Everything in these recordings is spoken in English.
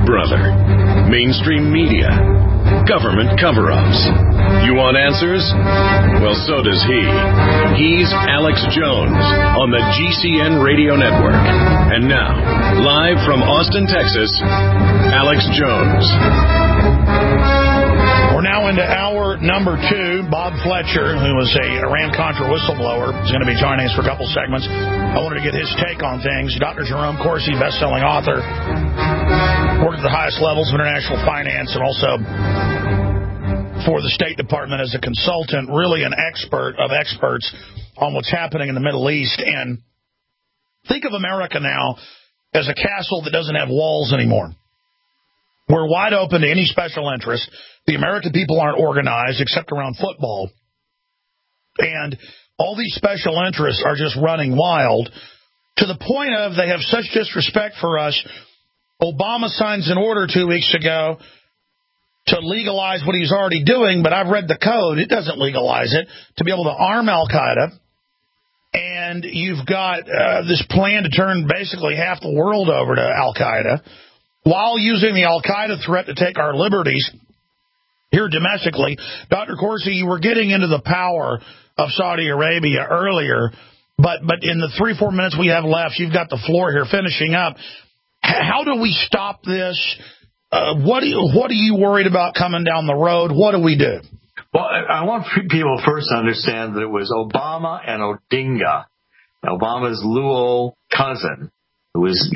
brother. Mainstream media. Government cover-ups. You want answers? Well, so does he. He's Alex Jones on the GCN Radio Network. And now, live from Austin, Texas, Alex Jones. We're now into hour number 2. Bob Fletcher, who was a Iran-Contra whistleblower, is going to be joining us for a couple segments. I wanted to get his take on things. Dr. Jerome Corsi, best-selling author, worked at the highest levels of international finance and also for the State Department as a consultant, really an expert of experts on what's happening in the Middle East. And think of America now as a castle that doesn't have walls anymore. We're wide open to any special interest. The American people aren't organized except around football. And all these special interests are just running wild to the point of they have such disrespect for us. Obama signs an order 2 weeks ago to legalize what he's already doing, but I've read the code. It doesn't legalize it, to be able to arm al-Qaeda. And you've got this plan to turn basically half the world over to al-Qaeda while using the al-Qaeda threat to take our liberties here domestically. Dr. Corsi, you were getting into the power of Saudi Arabia earlier, but in the 3-4 minutes we have left, you've got the floor here finishing up. How do we stop this? What are you worried about coming down the road? What do we do? Well, I want people first to understand that it was Obama and Odinga, Obama's Luo cousin, who was,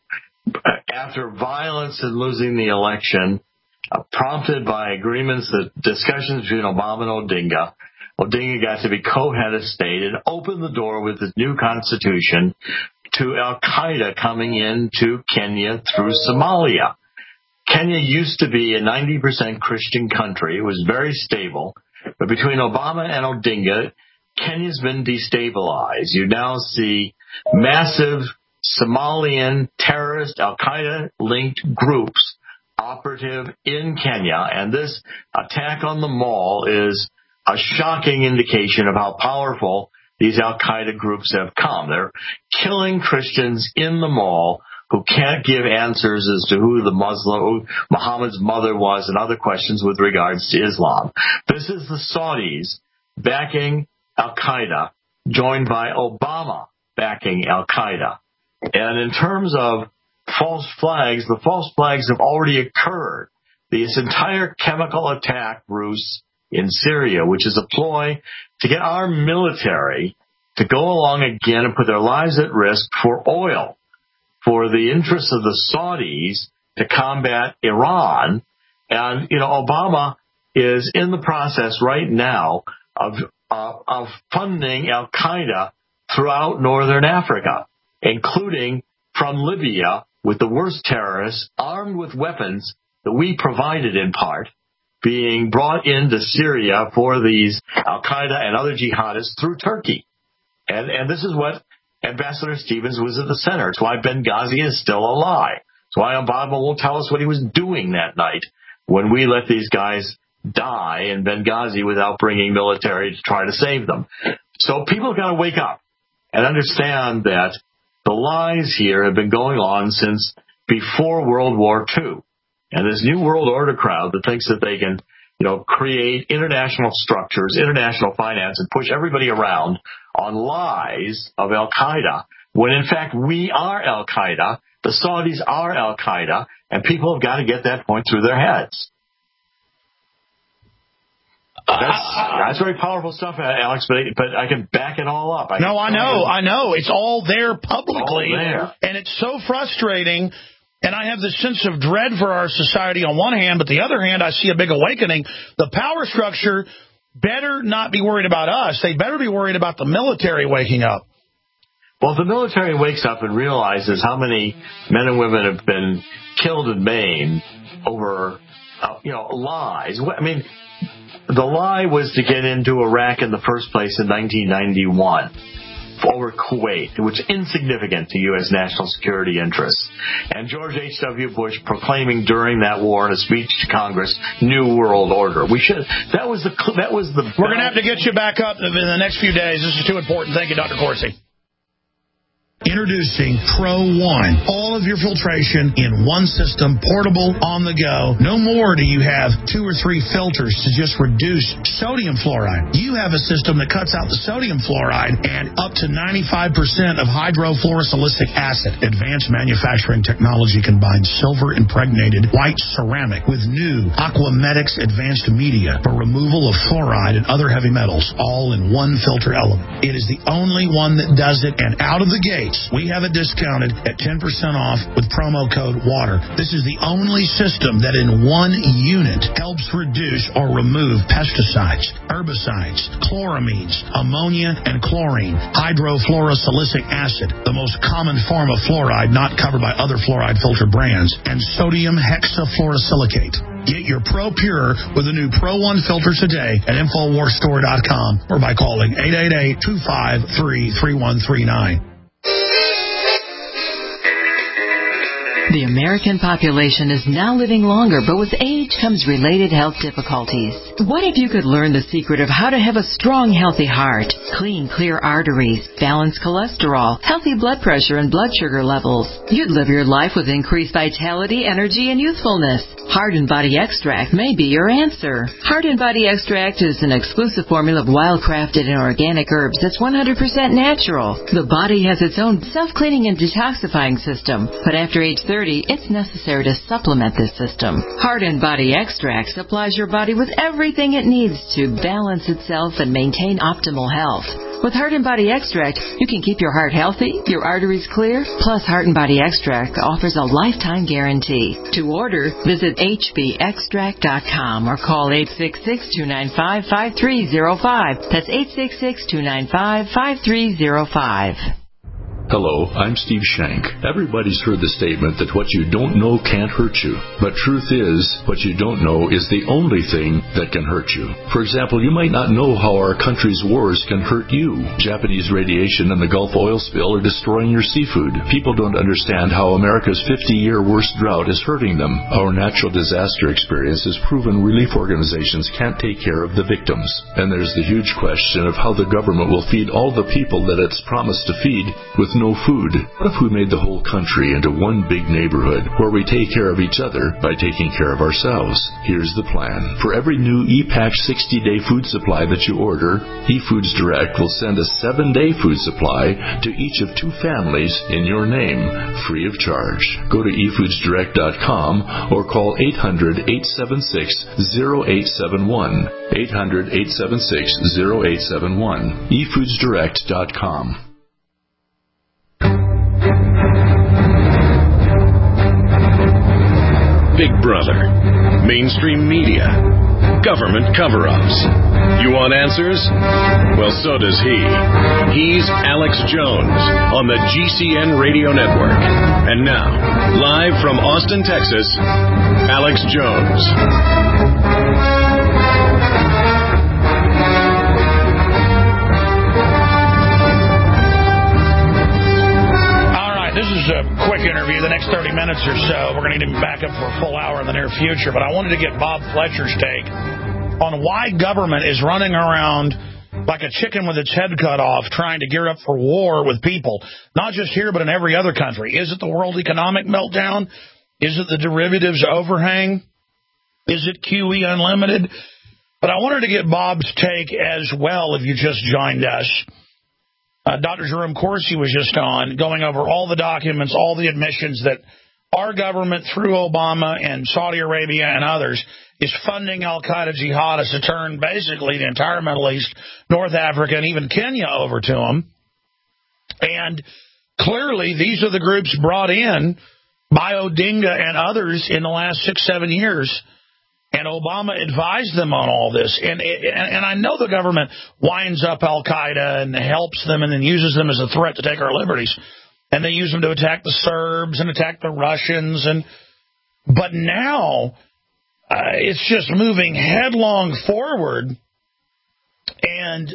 after violence and losing the election, prompted by agreements, discussions between Obama and Odinga. Odinga got to be co-head of state and opened the door with the new constitution to al-Qaeda coming into Kenya through Somalia. Kenya used to be a 90% Christian country. It was very stable. But between Obama and Odinga, Kenya's been destabilized. You now see massive Somalian terrorist al-Qaeda-linked groups operative in Kenya. And this attack on the mall is a shocking indication of how powerful these al-Qaeda groups have come. They're killing Christians in the mall who can't give answers as to who Muhammad's mother was and other questions with regards to Islam. This is the Saudis backing al-Qaeda, joined by Obama backing al-Qaeda. And in terms of false flags, the false flags have already occurred. This entire chemical attack, Bruce, in Syria, which is a ploy to get our military to go along again and put their lives at risk for oil, for the interests of the Saudis to combat Iran. And, Obama is in the process right now of funding al-Qaeda throughout northern Africa, including from Libya with the worst terrorists armed with weapons that we provided in part, being brought into Syria for these al-Qaeda and other jihadists through Turkey. And this is what Ambassador Stevens was at the center. It's why Benghazi is still a lie. It's why Obama won't tell us what he was doing that night when we let these guys die in Benghazi without bringing military to try to save them. So people have got to wake up and understand that the lies here have been going on since before World War II. And this new world order crowd that thinks that they can, create international structures, international finance, and push everybody around on lies of al-Qaeda, when in fact we are al-Qaeda, the Saudis are al-Qaeda, and people have got to get that point through their heads. That's very powerful stuff, Alex, but I can back it all up. I know. It's all there publicly. All there. And it's so frustrating. And I have this sense of dread for our society on one hand, but the other hand, I see a big awakening. The power structure better not be worried about us. They better be worried about the military waking up. Well, if the military wakes up and realizes how many men and women have been killed and maimed over, lies. I mean, the lie was to get into Iraq in the first place in 1991. Over Kuwait, which is insignificant to U.S. national security interests. And George H.W. Bush proclaiming during that war in a speech to Congress, New World Order. That was the. We're going to have to get you back up in the next few days. This is too important. Thank you, Dr. Corsi. Introducing Pro One. All of your filtration in one system, portable, on the go. No more do you have 2 or 3 filters to just reduce sodium fluoride. You have a system that cuts out the sodium fluoride and up to 95% of hydrofluorosilicic acid. Advanced manufacturing technology combines silver-impregnated white ceramic with new Aquamedics advanced media for removal of fluoride and other heavy metals, all in one filter element. It is the only one that does it, and out of the gate, we have it discounted at 10% off with promo code WATER. This is the only system that in one unit helps reduce or remove pesticides, herbicides, chloramines, ammonia, and chlorine, hydrofluorosilicic acid, the most common form of fluoride not covered by other fluoride filter brands, and sodium hexafluorosilicate. Get your Pro Pure with the new Pro One filter today at InfoWarsStore.com or by calling 888-253-3139. The American population is now living longer, but with age comes related health difficulties. What if you could learn the secret of how to have a strong, healthy heart, clean, clear arteries, balanced cholesterol, healthy blood pressure, and blood sugar levels? You'd live your life with increased vitality, energy, and youthfulness. Heart and Body Extract may be your answer. Heart and Body Extract is an exclusive formula of wild-crafted and organic herbs that's 100% natural. The body has its own self-cleaning and detoxifying system, but after age 30, it's necessary to supplement this system. Heart and Body Extract supplies your body with everything it needs to balance itself and maintain optimal health. With Heart and Body Extract, you can keep your heart healthy, your arteries clear, plus Heart and Body Extract offers a lifetime guarantee. To order, visit hbextract.com or call 866-295-5305. That's 866-295-5305. Hello, I'm Steve Shank. Everybody's heard the statement that what you don't know can't hurt you. But truth is, what you don't know is the only thing that can hurt you. For example, you might not know how our country's wars can hurt you. Japanese radiation and the Gulf oil spill are destroying your seafood. People don't understand how America's 50-year worst drought is hurting them. Our natural disaster experience has proven relief organizations can't take care of the victims. And there's the huge question of how the government will feed all the people that it's promised to feed with no food. What if we made the whole country into one big neighborhood where we take care of each other by taking care of ourselves? Here's the plan. For every new ePack 60-day food supply that you order, eFoods Direct will send a 7-day food supply to each of 2 families in your name, free of charge. Go to eFoodsDirect.com or call 800-876-0871. 800-876-0871. eFoodsDirect.com. Big Brother, mainstream media, government cover-ups. You want answers? Well, so does he. He's Alex Jones on the GCN Radio Network. And now, live from Austin, Texas, Alex Jones. This is a quick interview, the next 30 minutes or so. We're going to need him back up for a full hour in the near future. But I wanted to get Bob Fletcher's take on why government is running around like a chicken with its head cut off, trying to gear up for war with people, not just here, but in every other country. Is it the world economic meltdown? Is it the derivatives overhang? Is it QE Unlimited? But I wanted to get Bob's take as well if you just joined us. Dr. Jerome Corsi was just on, going over all the documents, all the admissions that our government, through Obama and Saudi Arabia and others, is funding al-Qaeda jihadists to turn basically the entire Middle East, North Africa, and even Kenya over to them. And clearly, these are the groups brought in by Odinga and others in the last 6-7 years. And Obama advised them on all this. And I know the government winds up al-Qaeda and helps them and then uses them as a threat to take our liberties. And they use them to attack the Serbs and attack the Russians. But now it's just moving headlong forward. And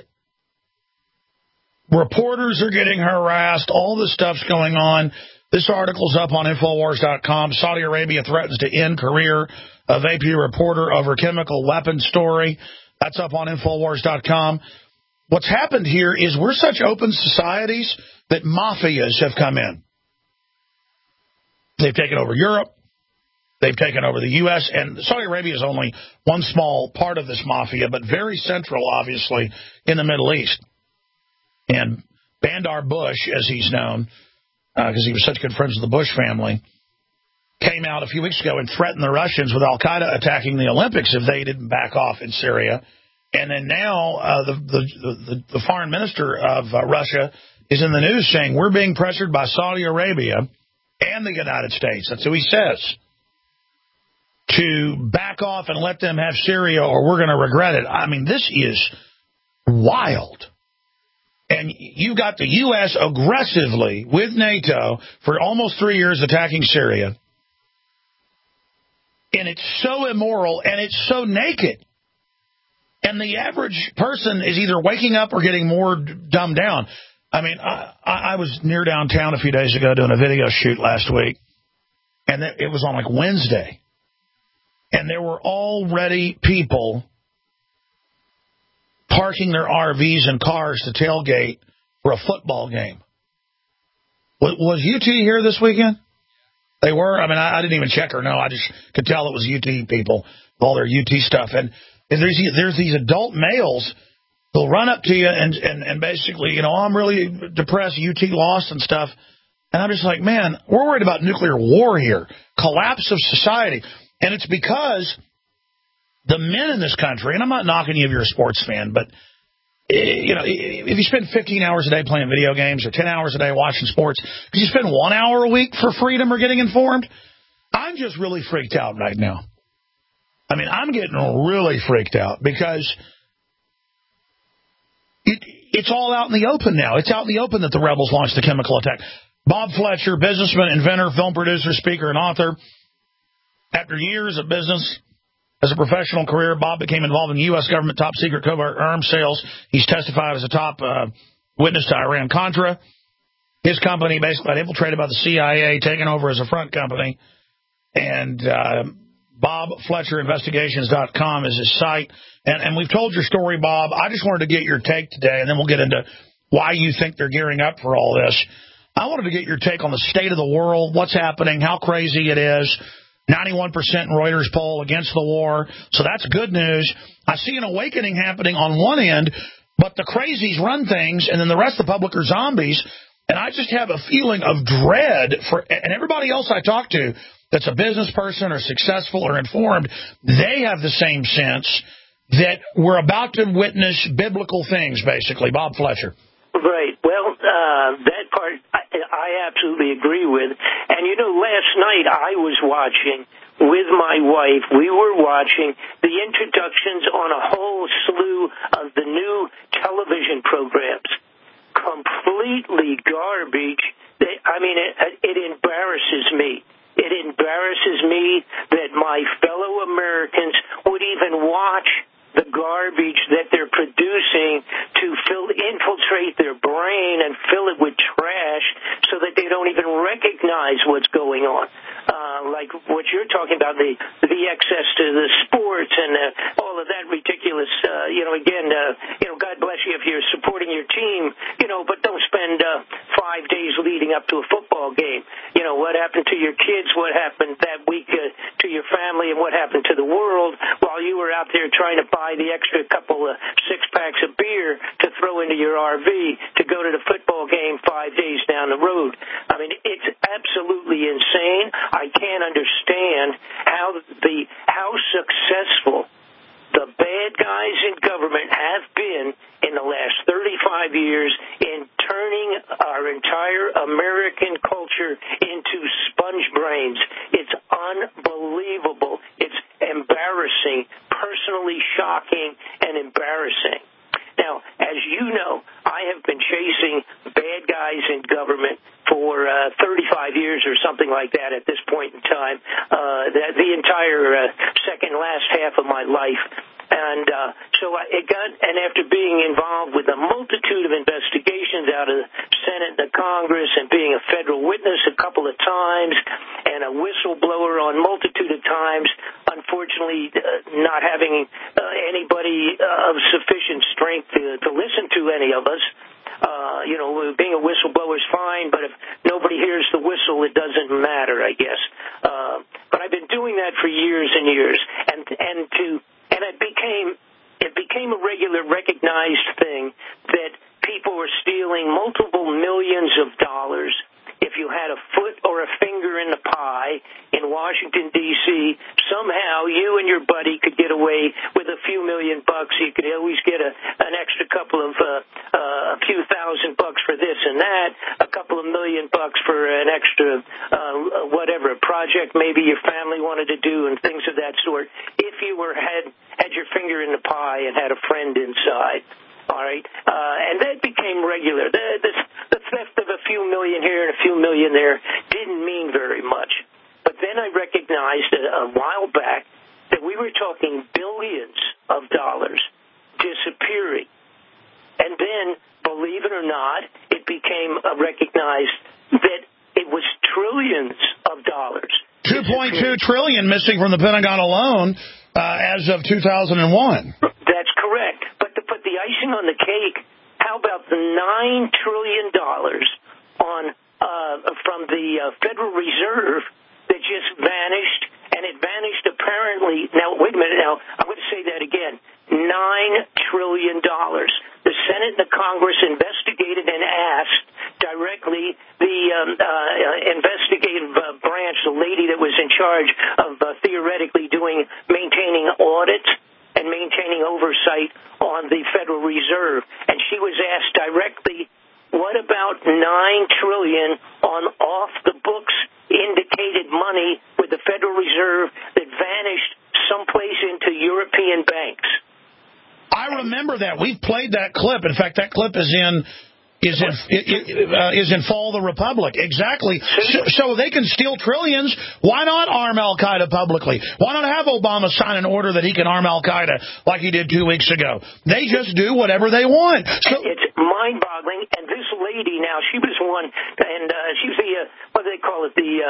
reporters are getting harassed. All this stuff's going on. This article's up on Infowars.com. Saudi Arabia threatens to end career of AP reporter over chemical weapons story. That's up on Infowars.com. what's happened here is we're such open societies that mafias have come in. They've taken over Europe. They've taken over the U.S., and Saudi Arabia is only one small part of this mafia, but very central, obviously, in the Middle East. And Bandar Bush, as he's known, because he was such good friends with the Bush family, came out a few weeks ago and threatened the Russians with al-Qaeda attacking the Olympics if they didn't back off in Syria. And then now the foreign minister of Russia is in the news saying we're being pressured by Saudi Arabia and the United States. That's who he says. To back off and let them have Syria or we're going to regret it. I mean, this is wild. And you got the U.S. aggressively with NATO for almost 3 years attacking Syria. And it's so immoral and it's so naked. And the average person is either waking up or getting more dumbed down. I mean, I was near downtown a few days ago doing a video shoot last week. And it was on like Wednesday. And there were already people parking their RVs and cars to tailgate for a football game. Was UT here this weekend? They were? I mean, I didn't even check or know. I just could tell it was UT people with all their UT stuff. And there's these adult males who'll run up to you and basically, you know, I'm really depressed, UT lost and stuff. And I'm just like, man, we're worried about nuclear war here, collapse of society. And it's because the men in this country, and I'm not knocking you if you're a sports fan, but, you know, if you spend 15 hours a day playing video games or 10 hours a day watching sports, could you spend 1 hour a week for freedom or getting informed? I'm just really freaked out right now. I mean, I'm getting really freaked out because it's all out in the open now. It's out in the open that the rebels launched the chemical attack. Bob Fletcher, businessman, inventor, film producer, speaker, and author. After years of business as a professional career, Bob became involved in U.S. government top-secret covert arms sales. He's testified as a top witness to Iran-Contra. His company basically got infiltrated by the CIA, taken over as a front company. And BobFletcherInvestigations.com is his site. And we've told your story, Bob. I just wanted to get your take today, and then we'll get into why you think they're gearing up for all this. I wanted to get your take on the state of the world, what's happening, how crazy it is. 91% in Reuters poll against the war. So that's good news. I see an awakening happening on one end, but the crazies run things, and then the rest of the public are zombies. And I just have a feeling of dread for, and everybody else I talk to that's a business person or successful or informed, they have the same sense that we're about to witness biblical things, basically. Bob Fletcher. Right. Well, that part I absolutely agree with. And, you know, last night I was watching with my wife. We were watching the introductions on a whole slew of the new television programs. Completely garbage. I mean, it embarrasses me. It embarrasses me that my fellow Americans would even watch the garbage that they're producing to infiltrate their brain and fill it with trash so that they don't even recognize what's going on. Like what you're talking about, the excess to the sports and all of that ridiculous, God bless you if you're supporting your team, but don't spend 5 days leading up to a football game. You know, what happened to your kids, what happened that week to your family, and what happened to the world while you were out there trying to buy the extra couple of six-packs of beer to throw into your RV to go to the football game 5 days down the road. I mean, it's absolutely insane. I can't understand how successful the bad guys in government have been in the last 35 years in turning our entire American culture into sponge brains. It's unbelievable. It's embarrassing, personally shocking and embarrassing. Now, as you know, I have been chasing bad guys in government for 35 years or something like that at this point in time, the entire second last half of my life. And so it got, and after being involved with a multitude of investigations out of the Senate and the Congress and being a federal witness a couple of times and a whistleblower on multitude of times, unfortunately not having anybody of sufficient strength to listen to any of us. Being a whistleblower is fine, but if nobody hears the whistle, it doesn't matter, I guess. But I've been doing that for years and years, and it became a regular, recognized thing that people were stealing multiple millions of dollars. If you had a foot or a finger in the pie in Washington, D.C., somehow you and your buddy could get away with a few $1,000,000. You could always get an extra couple of a few $1,000 for this and that, a couple of $1,000,000 for an extra whatever project maybe your family wanted to do and things of that sort. If you had your finger in the pie and had a friend inside. All right, and that became regular. The theft of a few million here and a few million there didn't mean very much. But then I recognized a while back that we were talking billions of dollars disappearing. And then, believe it or not, it became recognized that it was trillions of dollars. 2.2 trillion missing from the Pentagon alone as of 2001. That's correct. But to put the icing on the cake, how about the $9 trillion from the Federal Reserve that just vanished, and it vanished apparently. Now, wait a minute. Now, I'm going to say that again. $9 trillion. The Senate and the Congress investigated and asked directly the investigative branch, the lady that was in charge of theoretically maintaining audits and maintaining oversight on the Federal Reserve. And she was asked directly, what about $9 trillion on off-the-books indicated money with the Federal Reserve that vanished someplace into European banks? I remember that. We've played that clip. In fact, that clip is in Fall of the Republic. Exactly. So they can steal trillions. Why not arm Al-Qaeda publicly? Why not have Obama sign an order that he can arm Al-Qaeda like he did 2 weeks ago? They just do whatever they want. So it's mind-boggling. And this lady now, she was one, and she was the, what do they call it,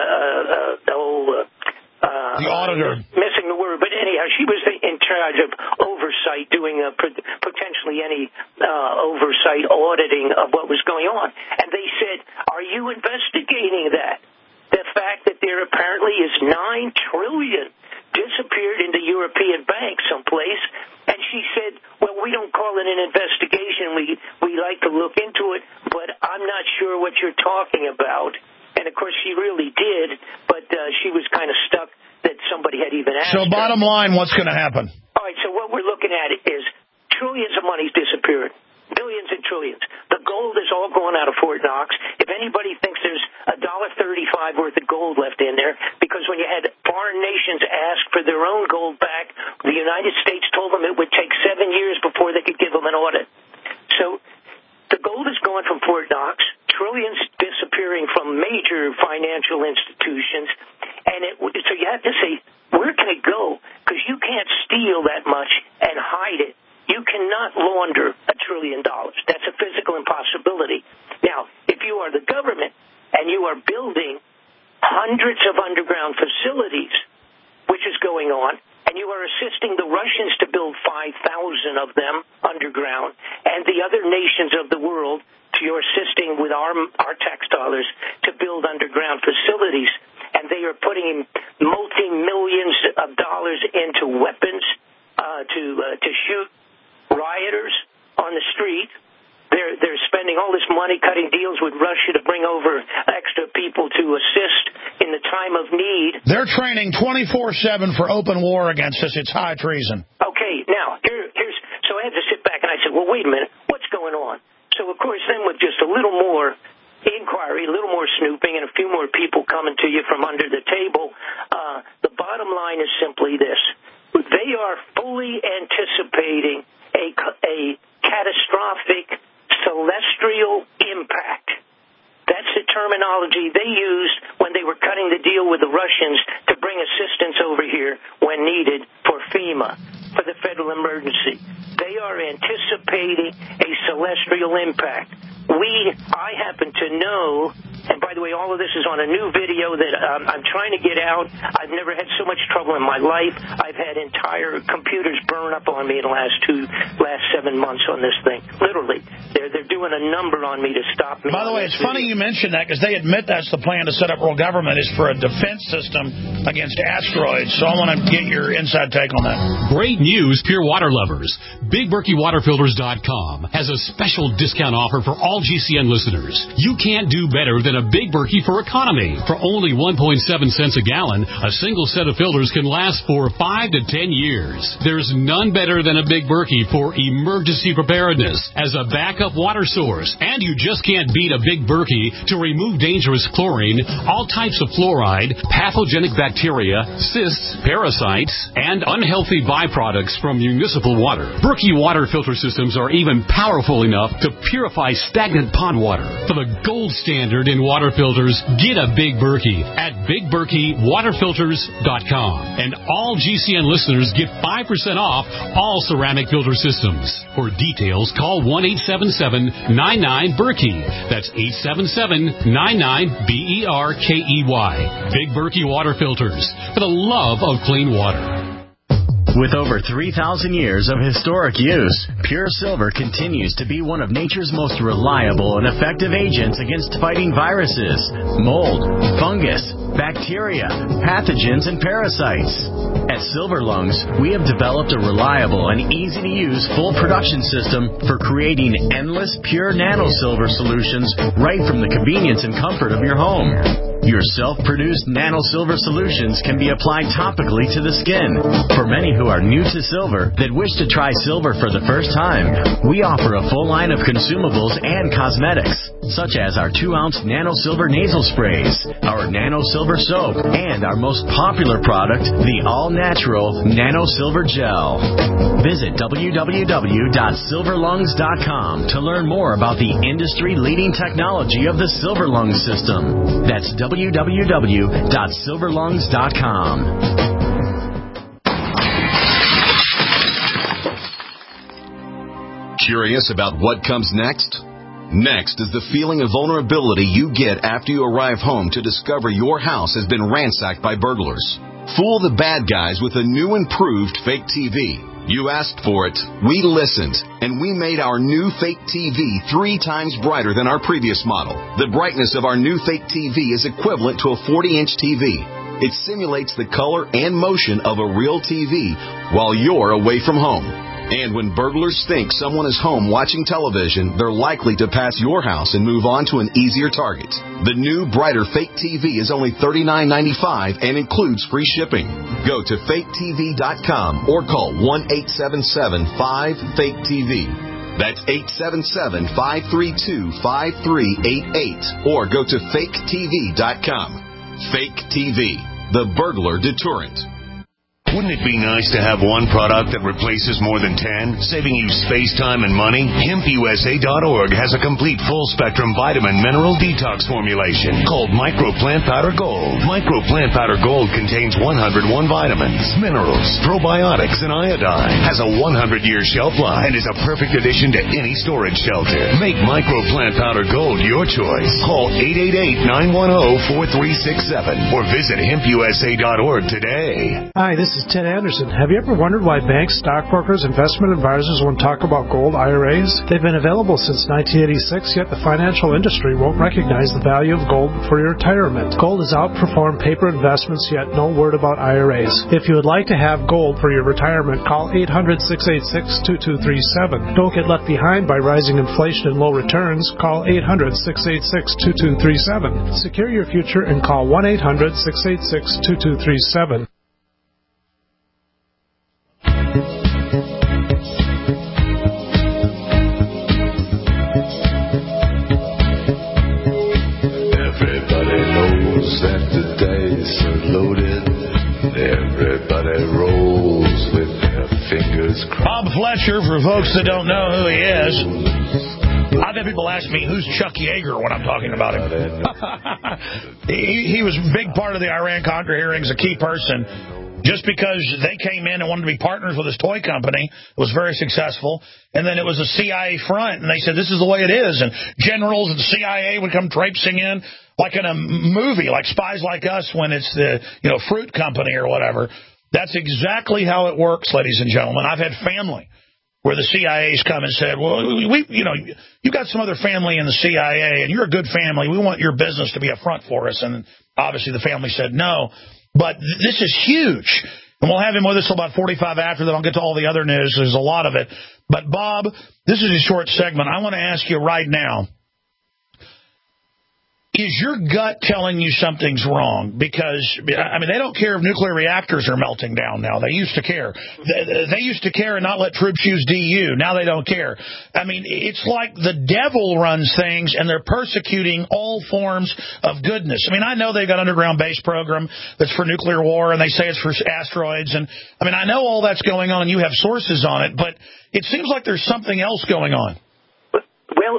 the auditor. Missing the word. But anyhow, she was in charge of oversight, doing potentially any oversight auditing of what was going on. And they said, are you investigating that? The fact that there apparently is $9 trillion disappeared into European banks someplace. And she said, well, we don't call it an investigation. We like to look into it, but I'm not sure what you're talking about. And, of course, she really did, but she was kind of stuck that somebody had even asked her. So bottom line, what's going to happen? All right, so what we're looking at is trillions of money disappeared, billions and trillions. The gold is all going out of Fort Knox. If anybody thinks there's $1.35 worth of gold left in there, because when you had foreign nations ask for their own gold back, the United States told them it would take 7 years before they could give them an audit. So the gold is gone from Fort Knox, trillions disappearing from major financial institutions, and so you have to say, where can it go? Because you can't steal that much and hide it. You cannot launder $1 trillion. That's a physical impossibility. Now, if you are the government and you are building hundreds of underground facilities, which is going on, and you are assisting the Russians to build 5,000 of them underground, and the other nations of the world, you're assisting with our tax dollars to build underground facilities, and they are putting multi-millions of dollars into weapons to shoot rioters on the street. They're spending all this money cutting deals with Russia to bring over extra people to assist in the time of need. They're training 24/7 for open war against us. It's high treason. Okay, now, here's so I had to sit back and I said, well, wait a minute, what's going on? So, of course, then with just a little more inquiry, a little more snooping, and a few more people coming to you from under the table, the bottom line is simply this. They are fully anticipating a catastrophic celestial impact. That's the terminology they used when they were cutting the deal with the Russians to bring assistance over here when needed for FEMA. for the federal emergency. They are anticipating a celestial impact. I happen to know, and by the way, all of this is on a new video that I'm trying to get out. I've never had so much trouble in my life. I've had entire computers burn up on me in the last 7 months on this thing. Literally. They're doing a number on me to stop me. By the way, it's funny you mention that because they admit that's the plan to set up world government is for a defense system against asteroids. So I want to get your inside take on that. Great news, pure water lovers. BigBerkeyWaterFilters.com has a special discount offer for all GCN listeners. You can't do better than a Big Berkey for economy. For only 1.7 cents a gallon, a single set of filters can last for 5 to 10 years. There's none better than a Big Berkey for emergency preparedness as a backup water source. And you just can't beat a Big Berkey to remove dangerous chlorine, all types of fluoride, pathogenic bacteria, cysts, parasites, and unhealthy byproducts from municipal water. Berkey water filter systems are even powerful enough to purify stagnant pond water. For the gold standard in water filters, get a Big Berkey at BigBerkeyWaterFilters.com. And all GCN listeners get 5% off all ceramic filter systems. For details, call 1-877-99-BERKEY. That's 877-99-BERKEY. Big Berkey Water Filters, for the love of clean water. With over 3,000 years of historic use, Pure Silver continues to be one of nature's most reliable and effective agents against fighting viruses, mold, fungus, bacteria, pathogens, and parasites. At Silver Lungs, we have developed a reliable and easy-to-use full production system for creating endless pure nano-silver solutions right from the convenience and comfort of your home. Your self-produced nano-silver solutions can be applied topically to the skin. For many who are new to silver that wish to try silver for the first time, we offer a full line of consumables and cosmetics, such as our 2-ounce nano-silver nasal sprays, our nano-silver soap, and our most popular product, the all-natural nano-silver gel. Visit www.silverlungs.com to learn more about the industry-leading technology of the Silver Lungs system. That's www.silverlungs.com. Curious about what comes next? Next is the feeling of vulnerability you get after you arrive home to discover your house has been ransacked by burglars. Fool the bad guys with a new improved fake TV. You asked for it, we listened, and we made our new fake TV 3 times brighter than our previous model. The brightness of our new fake TV is equivalent to a 40-inch TV. It simulates the color and motion of a real TV while you're away from home. And when burglars think someone is home watching television, they're likely to pass your house and move on to an easier target. The new, brighter fake TV is only $39.95 and includes free shipping. Go to faketv.com or call 1-877-5-FAKE-TV. That's 877-532-5388 or go to faketv.com. Fake TV, the burglar deterrent. Wouldn't it be nice to have one product that replaces more than 10, saving you space, time, and money? HempUSA.org has a complete full-spectrum vitamin mineral detox formulation called Micro Plant Powder Gold. Micro Plant Powder Gold contains 101 vitamins, minerals, probiotics, and iodine. Has a 100-year shelf life and is a perfect addition to any storage shelter. Make Micro Plant Powder Gold your choice. Call 888-910-4367 or visit HempUSA.org today. Hi, this is Ted Anderson. Have you ever wondered why banks, stockbrokers, investment advisors won't talk about gold IRAs? They've been available since 1986, yet the financial industry won't recognize the value of gold for your retirement. Gold has outperformed paper investments, yet no word about IRAs. If you would like to have gold for your retirement, call 800-686-2237. Don't get left behind by rising inflation and low returns. Call 800-686-2237. Secure your future and call 1-800-686-2237. That the dice are loaded. Everybody rolls with their fingers crossed. Bob Fletcher, for folks that don't know who he is. I've had people ask me, who's Chuck Yeager when I'm talking about him? he was a big part of the Iran-Contra hearings, a key person. just because they came in and wanted to be partners with this toy company. It was very successful. And then it was a CIA front, and they said, this is the way it is. And generals of the CIA would come traipsing in like in a movie, like Spies Like Us when it's the fruit company or whatever. That's exactly how it works, ladies and gentlemen. I've had family where the CIA's come and said, well, you've got some other family in the CIA, and you're a good family. We want your business to be a front for us. And obviously the family said no. But this is huge. And we'll have him with us till about 45 after that. I'll get to all the other news. There's a lot of it. But, Bob, this is a short segment. I want to ask you right now, is your gut telling you something's wrong? Because, I mean, they don't care if nuclear reactors are melting down now. They used to care. They used to care and not let troops use DU. Now they don't care. I mean, it's like the devil runs things, and they're persecuting all forms of goodness. I mean, I know they've got an underground base program that's for nuclear war, and they say it's for asteroids. And, I mean, I know all that's going on, and you have sources on it, but it seems like there's something else going on. Well,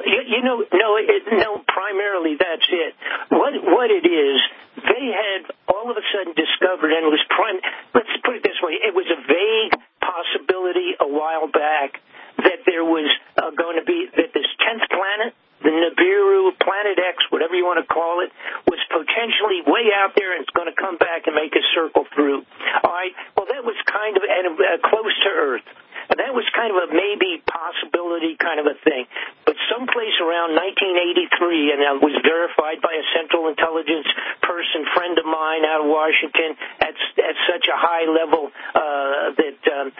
no, primarily that's it. What it is, they had all of a sudden discovered, and it was let's put it this way, it was a vague possibility a while back that there was going to be, that this 10th planet, the Nibiru, Planet X, whatever you want to call it, was potentially way out there and it's going to come back and make a circle through. All right, well, that was kind of close to Earth. And that was kind of a maybe possibility kind of a thing. But someplace around 1983, and it was verified by a Central Intelligence person, friend of mine out of Washington, at such a high level that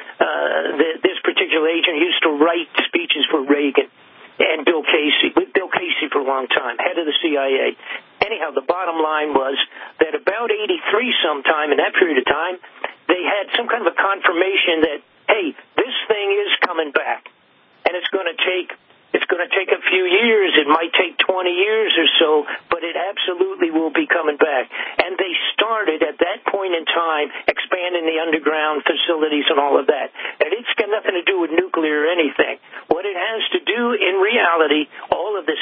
this particular agent used to write speeches for Reagan and Bill Casey, with Bill Casey for a long time, head of the CIA. Anyhow, the bottom line was that about 83 sometime, in that period of time, they had some kind of a confirmation that, hey, this thing is coming back, and it's going to take a few years. It might take 20 years or so, but it absolutely will be coming back. And they started at that point in time expanding the underground facilities and all of that. And it's got nothing to do with nuclear or anything. What it has to do in reality, all of this,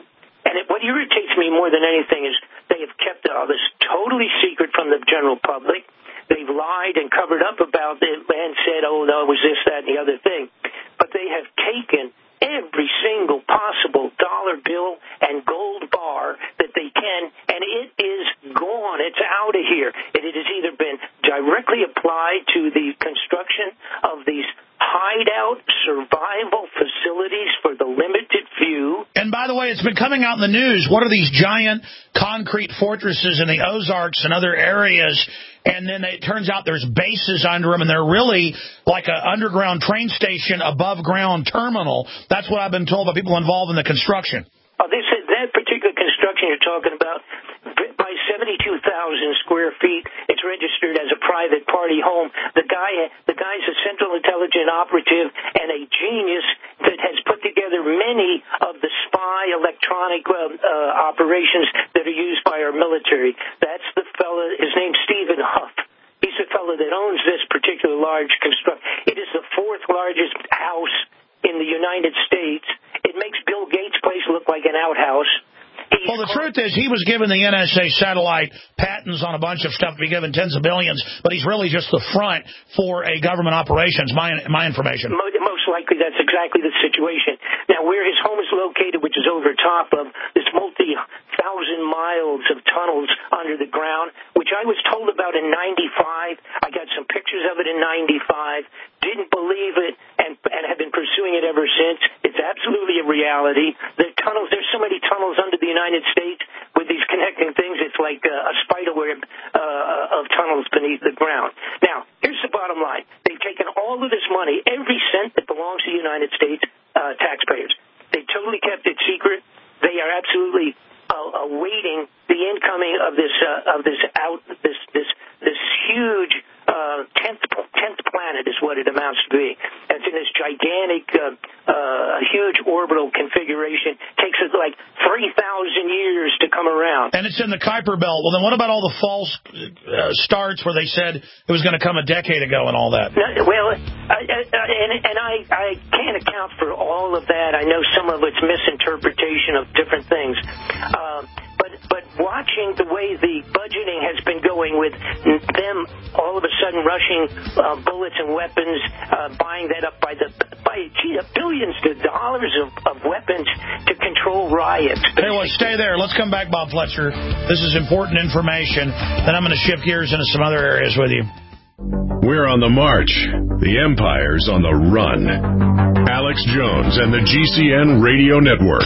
what irritates me more than anything is they have kept all this totally secret from the general public. They've lied and covered up about it and said, oh, no, it was this, that, and the other thing. But they have taken every single possible dollar bill and gold bar that they can, and it is gone. It's out of here. It has either been directly applied to the construction of these hideout survival facilities for the limited few. And by the way, it's been coming out in the news. What are these giant concrete fortresses in the Ozarks and other areas? And then it turns out there's bases under them, and they're really like an underground train station, above-ground terminal. That's what I've been told by people involved in the construction. Oh, that particular construction you're talking about, by 72,000 square feet, it's registered as a private party home. The guy's a Central Intelligence operative and a genius that has put together many of the spy electronic operations that are used by our military. That's the fellow, his name's Stephen Huff. He's the fellow that owns this particular large construction. It is the fourth largest house in the United States. It makes Bill Gates' place look like an outhouse. Well, the truth is he was given the NSA satellite patents on a bunch of stuff to be given tens of billions, but he's really just the front for a government operations, my information. Most likely that's exactly the situation. Now, where his home is located, which is over top of this multi-thousand miles of tunnels under the ground, which I was told about in 95. I got some pictures of it in 95. Didn't believe it and have been pursuing it ever since. It's absolutely a reality. The tunnels, there's so many tunnels under the United States with these connecting things. It's like a spider web of tunnels beneath the ground. Now, here's the bottom line. They've taken all of this money, every cent that belongs to the United States taxpayers. They totally kept it secret. They are absolutely awaiting the incoming of this huge 10th planet is what it amounts to be. It's in this gigantic, huge orbital configuration. Takes it like 3,000 years to come around. And it's in the Kuiper Belt. Well, then what about all the false starts where they said it was going to come a decade ago and all that? Well, I can't account for all of that. I know some of it's misinterpretation of different things. But watching the way the budgeting has been going with them all of a sudden rushing bullets and weapons, buying that up by billions of dollars of weapons to control riots. Hey, well, stay there. Let's come back, Bob Fletcher. This is important information. Then I'm going to shift gears into some other areas with you. We're on the march. The empire's on the run. Alex Jones and the GCN Radio Network.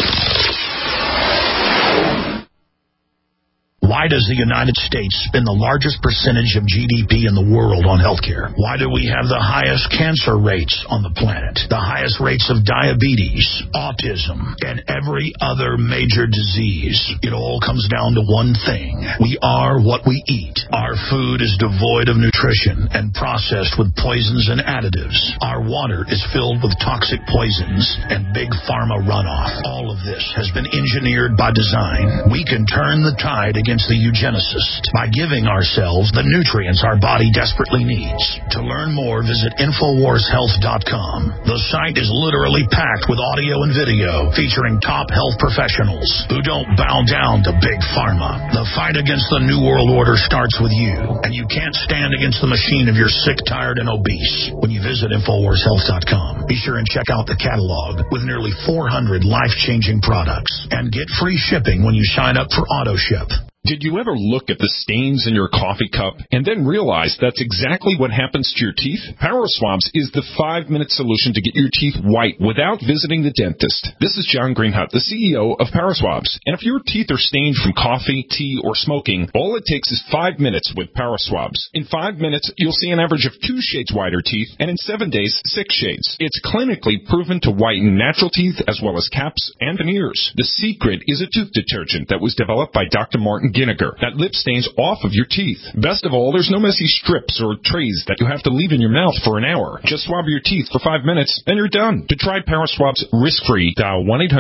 Why does the United States spend the largest percentage of GDP in the world on healthcare? Why do we have the highest cancer rates on the planet, the highest rates of diabetes, autism, and every other major disease? It all comes down to one thing. We are what we eat. Our food is devoid of nutrition and processed with poisons and additives. Our water is filled with toxic poisons and big pharma runoff. All of this has been engineered by design. We can turn the tide against the eugenicist by giving ourselves the nutrients our body desperately needs. To learn more, visit InfoWarsHealth.com. The site is literally packed with audio and video featuring top health professionals who don't bow down to big pharma. The fight against the New World Order starts with you, and you can't stand against the machine if you're sick, tired, and obese. When you visit InfoWarsHealth.com, be sure and check out the catalog with nearly 400 life-changing products and get free shipping when you sign up for AutoShip. Did you ever look at the stains in your coffee cup and then realize that's exactly what happens to your teeth? Power Swabs is the 5-minute solution to get your teeth white without visiting the dentist. This is John Greenhut, the CEO of Power Swabs. And if your teeth are stained from coffee, tea, or smoking, all it takes is 5 minutes with Power Swabs. In 5 minutes, you'll see an average of 2 shades whiter teeth, and in 7 days, 6 shades. It's clinically proven to whiten natural teeth as well as caps and veneers. The secret is a tooth detergent that was developed by Dr. Martin Ginniger that lip stains off of your teeth. Best of all, there's no messy strips or trays that you have to leave in your mouth for an hour. Just swab your teeth for 5 minutes, and you're done. To try Power Swabs risk-free, dial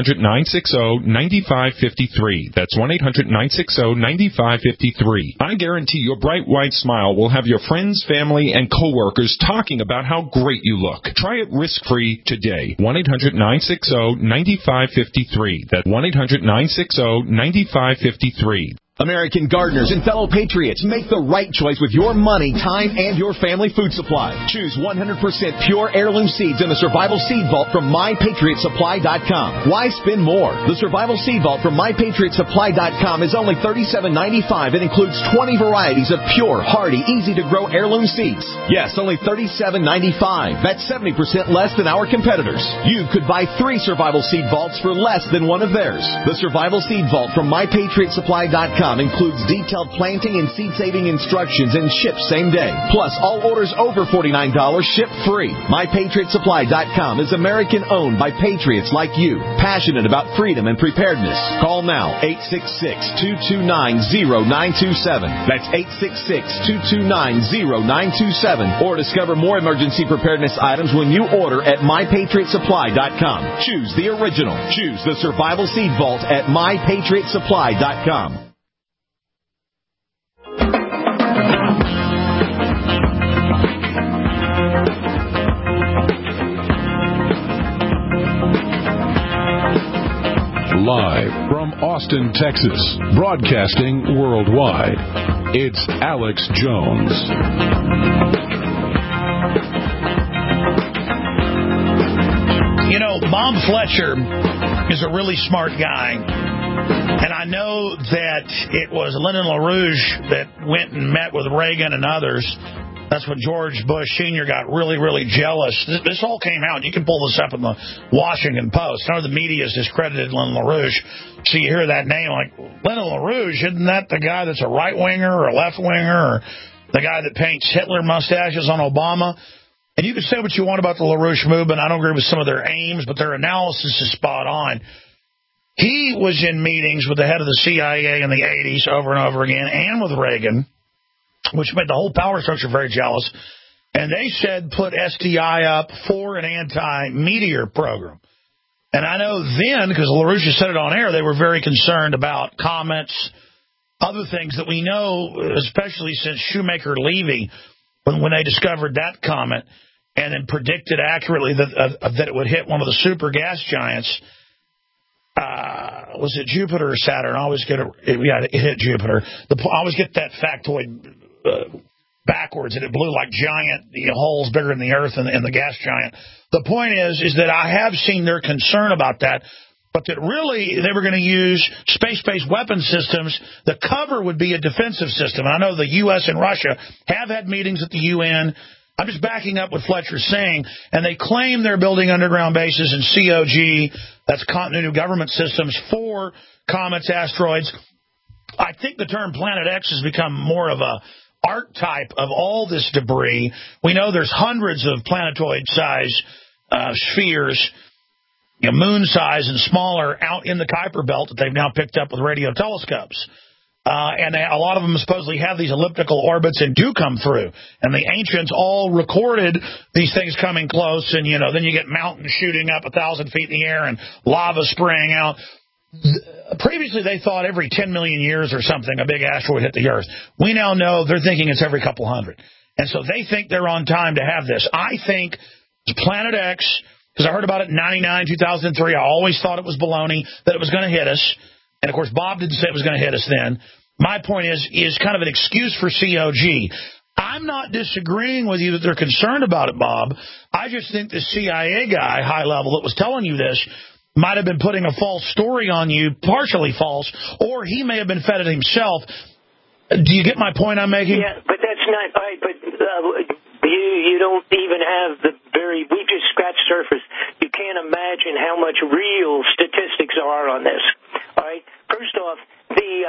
1-800-960-9553. That's 1-800-960-9553. I guarantee your bright white smile will have your friends, family, and coworkers talking about how great you look. Try it risk-free today. 1-800-960-9553. That's 1-800-960-9553. American gardeners and fellow patriots, make the right choice with your money, time, and your family food supply. Choose 100% pure heirloom seeds in the Survival Seed Vault from MyPatriotSupply.com. Why spend more? The Survival Seed Vault from MyPatriotSupply.com is only $37.95 and includes 20 varieties of pure, hardy, easy-to-grow heirloom seeds. Yes, only $37.95. That's 70% less than our competitors. You could buy 3 Survival Seed Vaults for less than one of theirs. The Survival Seed Vault from MyPatriotSupply.com includes detailed planting and seed-saving instructions and ships same day. Plus, all orders over $49 ship free. MyPatriotSupply.com is American-owned by patriots like you, passionate about freedom and preparedness. Call now, 866-229-0927. That's 866-229-0927. Or discover more emergency preparedness items when you order at MyPatriotSupply.com. Choose the original. Choose the Survival Seed Vault at MyPatriotSupply.com. Live from Austin, Texas, broadcasting worldwide, it's Alex Jones. You know, Bob Fletcher is a really smart guy. And I know that it was Lyndon LaRouche that went and met with Reagan and others. That's when George Bush Sr. got really, really jealous. This all came out. You can pull this up in the Washington Post. I know the media has discredited Lyndon LaRouche. So you hear that name like, Lyndon LaRouche, isn't that the guy that's a right-winger or a left-winger or the guy that paints Hitler mustaches on Obama? And you can say what you want about the LaRouche movement. I don't agree with some of their aims, but their analysis is spot on. He was in meetings with the head of the CIA in the 80s over and over again and with Reagan, which made the whole power structure very jealous. And they said put SDI up for an anti-meteor program. And I know then, because LaRouche said it on air, they were very concerned about comets, other things that we know, especially since Shoemaker-Levy, when they discovered that comet and then predicted accurately that it would hit one of the super gas giants. was it Jupiter or Saturn? I always get it hit Jupiter. I always get that factoid backwards, and it blew like giant holes bigger than the Earth and the gas giant. The point is that I have seen their concern about that, but that really they were going to use space-based weapon systems. The cover would be a defensive system. And I know the U.S. and Russia have had meetings at the UN. I'm just backing up what Fletcher's saying, and they claim they're building underground bases in COG, that's Continuity of Government Systems, for comets, asteroids. I think the term Planet X has become more of a archetype of all this debris. We know there's hundreds of planetoid-size spheres, moon size and smaller, out in the Kuiper Belt that they've now picked up with radio telescopes. And a lot of them supposedly have these elliptical orbits and do come through. And the ancients all recorded these things coming close, and, then you get mountains shooting up 1,000 feet in the air and lava spraying out. Previously, they thought every 10 million years or something a big asteroid hit the Earth. We now know they're thinking it's every couple hundred. And so they think they're on time to have this. I think Planet X, because I heard about it in 99, 2003. I always thought it was baloney, that it was going to hit us. And, of course, Bob didn't say it was going to hit us then. My point is kind of an excuse for COG. I'm not disagreeing with you that they're concerned about it, Bob. I just think the CIA guy, high level, that was telling you this might have been putting a false story on you, partially false, or he may have been fed it himself. Do you get my point I'm making? Yeah, but that's not right. But you don't even have we just scratched surface. You can't imagine how much real statistics are on this. All right. First off, the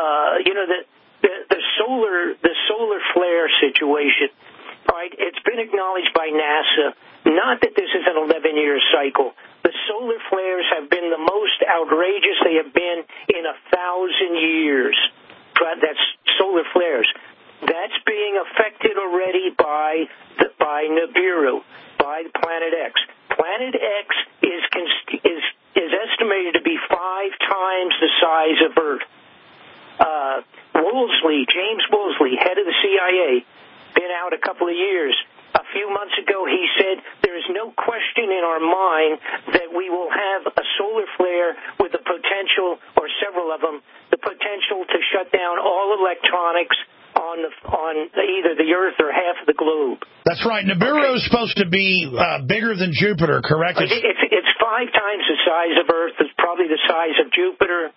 solar flare situation. All right. It's been acknowledged by NASA. Not that this is an 11-year cycle. The solar flares have been the most outrageous they have been in 1,000 years. That's solar flares. That's being affected already by Nibiru, by Planet X. Planet X is estimated to be 5 times the size of Earth. James Woolsey, head of the CIA, been out a couple of years. A few months ago, he said there is no question in our mind that we will have a solar flare with the potential, or several of them, the potential to shut down all electronics on either the Earth or half of the globe. That's right. Nibiru is supposed to be bigger than Jupiter, correct? It's 5 times the size of Earth. It's probably the size of Jupiter.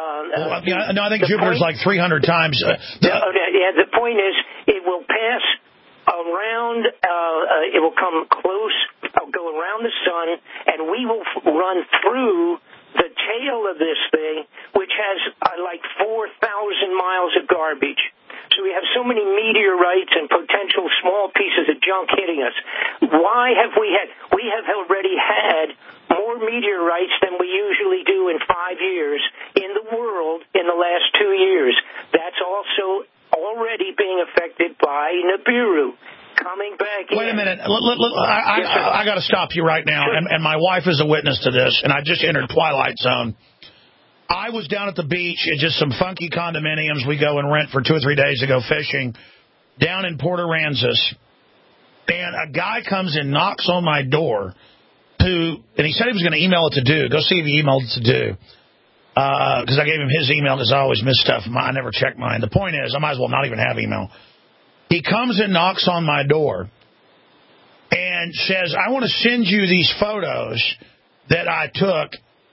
I think Jupiter's like 300 times. The point is, it will pass around, it will come close, go around the sun, and we will run through the tail of this thing, which has like 4,000 miles of garbage. So we have so many meteorites and potential small pieces of junk hitting us. Why have we have already had more meteorites than we usually do in 5 years in the world in the last 2 years. That's also already being affected by Nibiru. Coming back in. Wait a minute. I got to stop you right now, and my wife is a witness to this, and I just entered Twilight Zone. I was down at the beach at just some funky condominiums we go and rent for 2 or 3 days to go fishing down in Port Aransas. And a guy comes and knocks on my door, and he said he was going to email it to Do. Go see if he emailed it to Do. Because I gave him his email because I always miss stuff. I never check mine. The point is, I might as well not even have email. He comes and knocks on my door and says, I want to send you these photos that I took.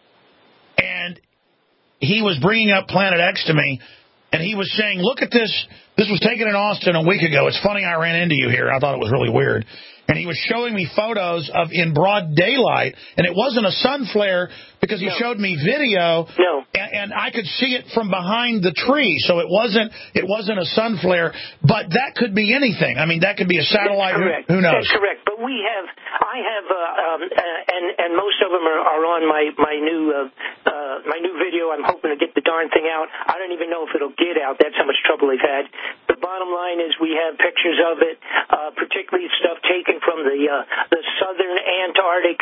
And he was bringing up Planet X to me, and he was saying, look at this. This was taken in Austin a week ago. It's funny I ran into you here. I thought it was really weird. And he was showing me photos of in broad daylight, and it wasn't a sun flare because he showed me video, and I could see it from behind the tree. So it wasn't a sun flare, but that could be anything. I mean, that could be a satellite. Who knows? That's correct. But I have, and most of them are on my new video. I'm hoping to get the darn thing out. I don't even know if it'll get out. That's how much trouble they've had. The bottom line is we have pictures of it, particularly stuff taken from the southern Antarctic,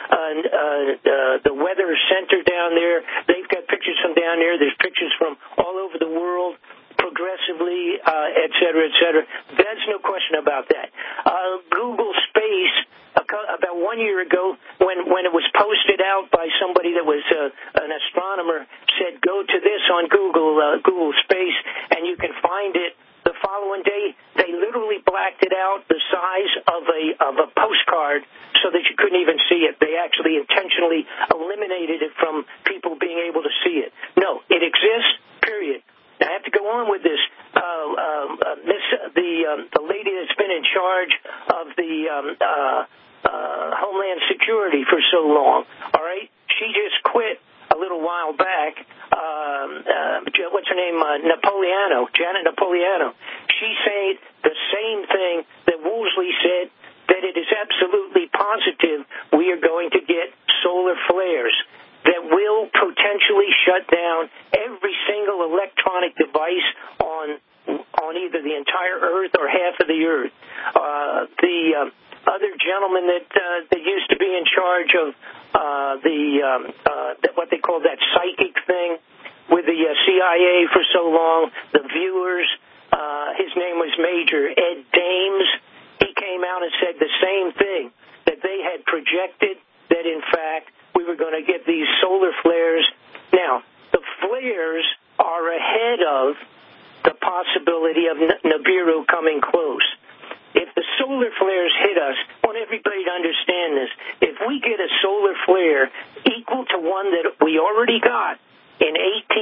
the weather center down there. They've got pictures from down there. There's pictures from all over the world, progressively, et cetera, et cetera. There's no question about that. Google Space a about 1 year ago when it was posted out by somebody that was an astronomer, said go to this on Google Space and you can find it. The following day, they literally blacked it out the size of a postcard so that you couldn't even see it. They actually intentionally eliminated it from people being able to see it. No, it exists, period. Now, I have to go on with this. The lady that's been in charge of the Homeland Security for so long, all right, she just quit a little while back. What's her name? Janet Napolitano. She said the same thing that Woolsey said, that it is absolutely positive we are going to get solar flares that will potentially shut down every single electronic device on either the entire Earth or half of the Earth. The other gentleman that used to be in charge of what they call that psychic thing with the CIA for so long, the viewers, his name was Major Ed Dames. He came out and said the same thing, that they had projected that, in fact, we were going to get these solar flares. Now, the flares are ahead of the possibility of Nibiru coming close. If the solar flares hit us, I want everybody to understand this. If we get a solar flare equal to one that we already got in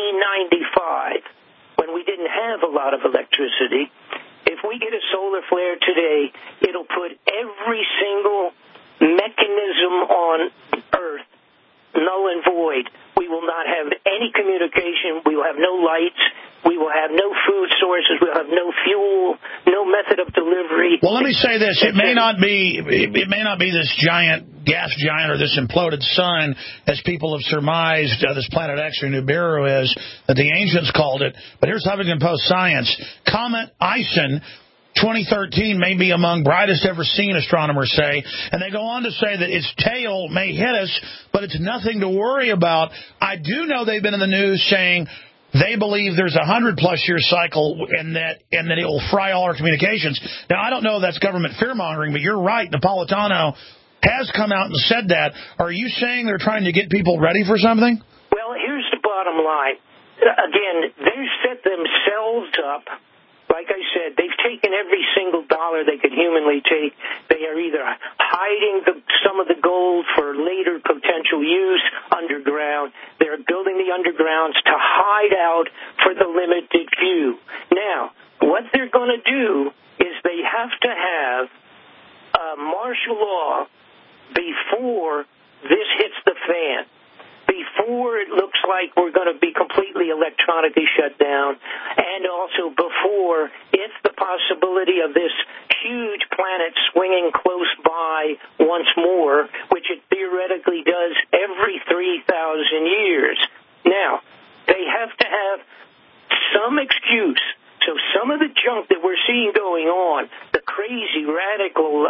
1895, when we didn't have a lot of electricity, if we get a solar flare today, it'll put every single mechanism on Earth null and void. We will not have any communication. We will have no lights. We will have no food sources. We'll have no fuel, no method of delivery. Well, let me say this: it may not be this giant gas giant or this imploded sun, as people have surmised this Planet X or Nibiru is, that the ancients called it. But here's Huffington Post Science: Comet Ison 2013 may be among brightest ever seen, astronomers say. And they go on to say that its tail may hit us, but it's nothing to worry about. I do know they've been in the news saying they believe there's a 100-plus year cycle and that it will fry all our communications. Now, I don't know if that's government fear-mongering, but you're right. Napolitano has come out and said that. Are you saying they're trying to get people ready for something? Well, here's the bottom line. Again, they set themselves up. Like I said, they've taken every single dollar they could humanly take. They are either hiding some of the gold for later potential use underground. They're building the undergrounds to hide out for the limited few. Now, what they're going to do is they have to have martial law before this hits the fan, before it looks like we're going to be completely electronically shut down, and also before, if the possibility of this huge planet swinging close by once more, which it theoretically does every 3,000 years. Now, they have to have some excuse. So some of the junk that we're seeing going on, the crazy, radical,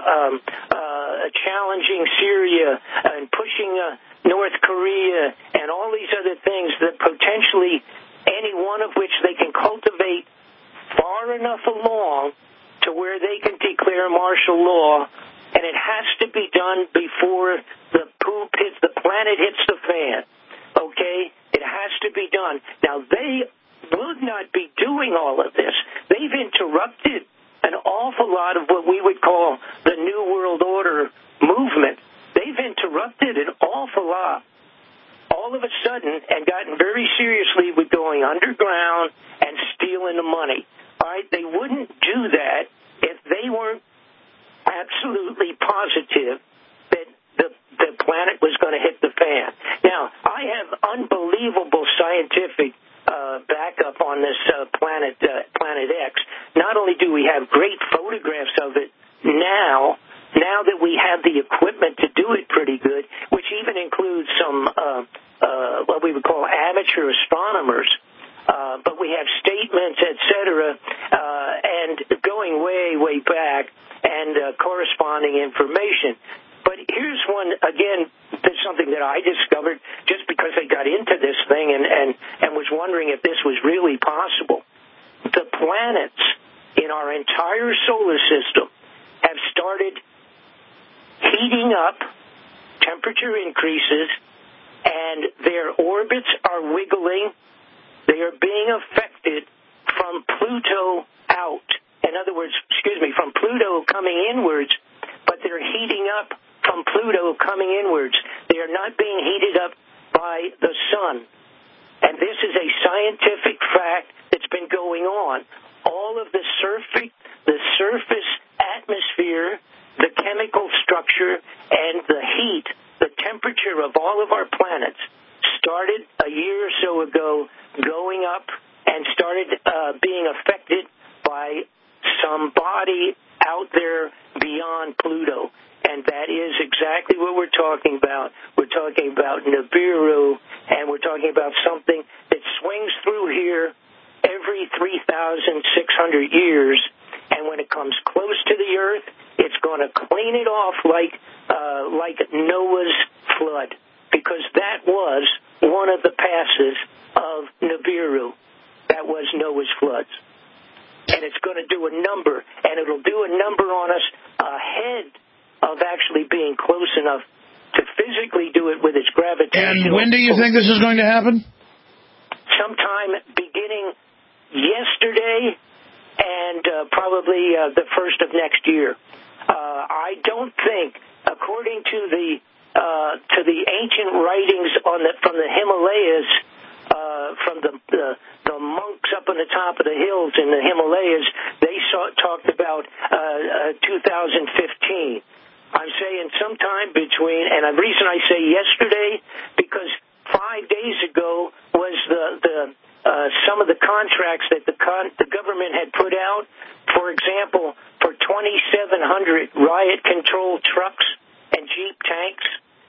challenging Syria and pushing North Korea and all these other things that potentially any one of which they can cultivate far enough along to where they can declare martial law, and it has to be done before the planet hits the fan. Okay? It has to be done. Now, they would not be doing all of this. They've interrupted an awful lot of what we would call the New World Order movement. They've interrupted an awful lot all of a sudden and gotten very seriously with going underground and stealing the money. All right? They wouldn't do that if they weren't absolutely positive that the planet was going to hit the fan. Now, I have unbelievable scientific backup on this Planet X. Not only do we have great photographs of it now that we have the equipment to do it pretty good, which even includes some what we would call amateur astronomers, but we have statements, etc., and going way, way back, and corresponding information. But here's one, again, there's something that I discovered just because I got into this thing and was wondering if this was really possible. The planets in our entire solar system have started heating up, temperature increases, and their orbits are wiggling. They are being affected from Pluto out. In other words, from Pluto coming inwards, but they're heating up from Pluto coming inwards. They are not being heated up by the sun. And this is a scientific fact that's been going on. All of the surface atmosphere, the chemical structure, and the heat, the temperature of all of our planets started a year or so ago going up and started being affected by some body out there beyond Pluto. And that is exactly what we're talking about. We're talking about Nibiru, and we're talking about something that swings through here every 3,600 years. And when it comes close to the Earth, it's going to clean it off like Noah's flood, because that was one of the passes of Nibiru. That was Noah's floods. And it's going to do a number, and it'll do a number on us ahead of actually being close enough to physically do it with its gravitational. And when do you think this is going to happen? Sometime beginning yesterday and probably the first of next year. I don't think, according to the ancient writings from the Himalayas, from the monks up on the top of the hills in the Himalayas, they talked about 2015. I'm saying sometime between, and the reason I say yesterday, because 5 days ago was some of the contracts that the government had put out. For example, for 2,700 riot-controlled trucks and Jeep tanks,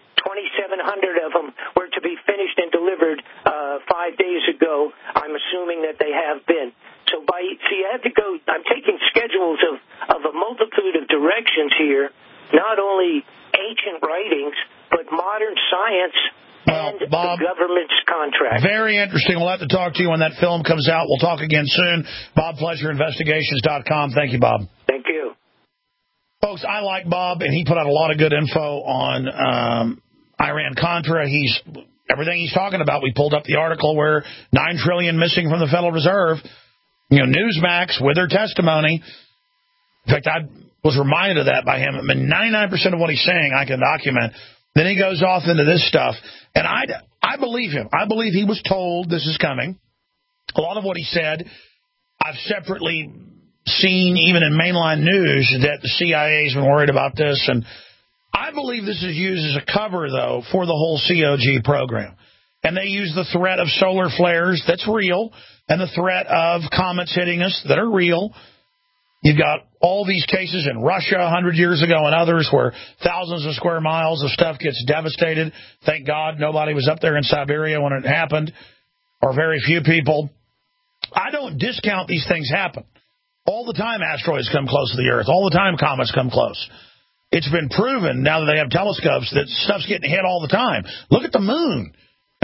2,700 of them were to be finished and delivered 5 days ago. I'm assuming that they have been. So I have to go. I'm taking schedules of a multitude of directions here. Not only ancient writings, but modern science and Bob, the government's contract. Very interesting. We'll have to talk to you when that film comes out. We'll talk again soon. Bob Fletcher, investigations.com. Thank you, Bob. Thank you. Folks, I like Bob, and he put out a lot of good info on Iran-Contra. Everything he's talking about, we pulled up the article where $9 trillion missing from the Federal Reserve. Newsmax with their testimony. In fact, I was reminded of that by him. 99% of what he's saying I can document. Then he goes off into this stuff, and I believe him. I believe he was told this is coming. A lot of what he said, I've separately seen, even in mainline news, that the CIA has been worried about this, and I believe this is used as a cover, though, for the whole COG program. And they use the threat of solar flares, that's real, and the threat of comets hitting us that are real. You've got all these cases in Russia 100 years ago and others where thousands of square miles of stuff gets devastated. Thank God nobody was up there in Siberia when it happened, or very few people. I don't discount these things happen. All the time asteroids come close to the Earth. All the time comets come close. It's been proven, now that they have telescopes, that stuff's getting hit all the time. Look at the moon.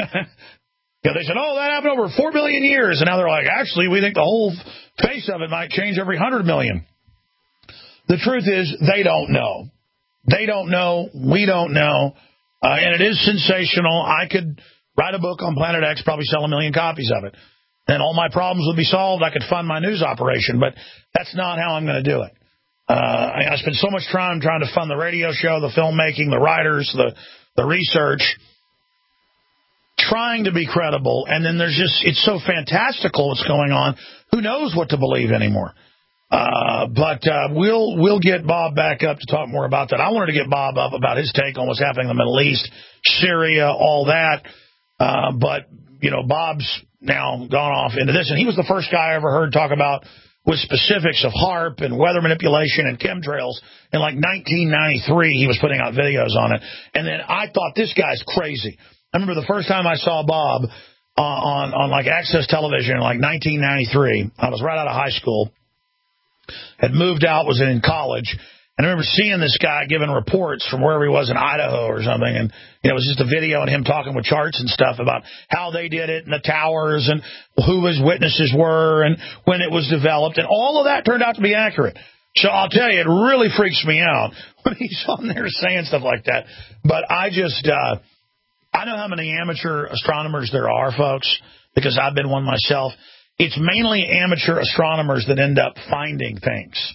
They said, that happened over 4 billion years. And now they're like, actually, we think the whole face of it might change every 100 million. The truth is, they don't know. They don't know. We don't know. And it is sensational. I could write a book on Planet X, probably sell 1 million copies of it. And all my problems would be solved. I could fund my news operation. But that's not how I'm going to do it. I spend so much time trying to fund the radio show, the filmmaking, the writers, the research, trying to be credible, and then it's so fantastical what's going on. Who knows what to believe anymore? But we'll get Bob back up to talk more about that. I wanted to get Bob up about his take on what's happening in the Middle East, Syria, all that. But Bob's now gone off into this, and he was the first guy I ever heard talk about with specifics of HAARP and weather manipulation and chemtrails. In like 1993, he was putting out videos on it. And then I thought, this guy's crazy. I remember the first time I saw Bob on like Access Television in like 1993. I was right out of high school, had moved out, was in college, and I remember seeing this guy giving reports from wherever he was in Idaho or something, and it was just a video and him talking with charts and stuff about how they did it and the towers and who his witnesses were and when it was developed, and all of that turned out to be accurate. So I'll tell you, it really freaks me out when he's on there saying stuff like that. But I just, I know how many amateur astronomers there are, folks, because I've been one myself. It's mainly amateur astronomers that end up finding things.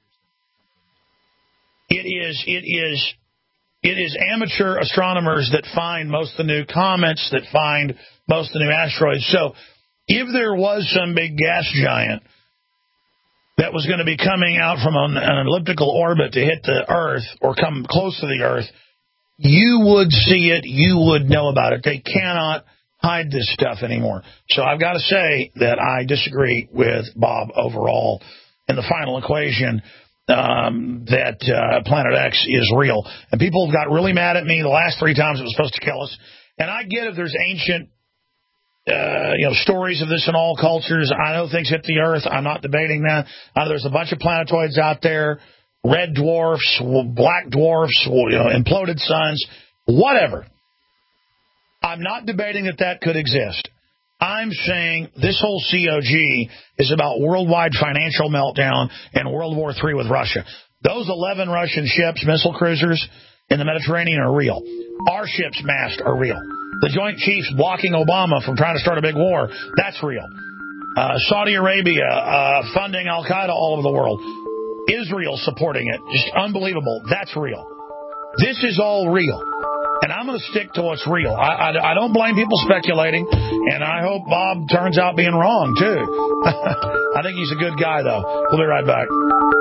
It is amateur astronomers that find most of the new comets, that find most of the new asteroids. So if there was some big gas giant that was going to be coming out from an elliptical orbit to hit the Earth or come close to the Earth, you would see it, you would know about it. They cannot hide this stuff anymore. So I've got to say that I disagree with Bob overall in the final equation that Planet X is real. And people have got really mad at me the last 3 times it was supposed to kill us. And I get if there's ancient stories of this in all cultures. I know things hit the Earth. I'm not debating that. There's a bunch of planetoids out there, red dwarfs, black dwarfs, imploded suns, whatever. I'm not debating that could exist. I'm saying this whole COG is about worldwide financial meltdown and World War III with Russia. Those 11 Russian ships, missile cruisers in the Mediterranean are real. Our ships massed are real. The Joint Chiefs blocking Obama from trying to start a big war, that's real. Saudi Arabia funding Al-Qaeda all over the world. Israel supporting it. Just unbelievable. That's real. This is all real. And I'm going to stick to what's real. I don't blame people speculating, and I hope Bob turns out being wrong, too. I think he's a good guy, though. We'll be right back.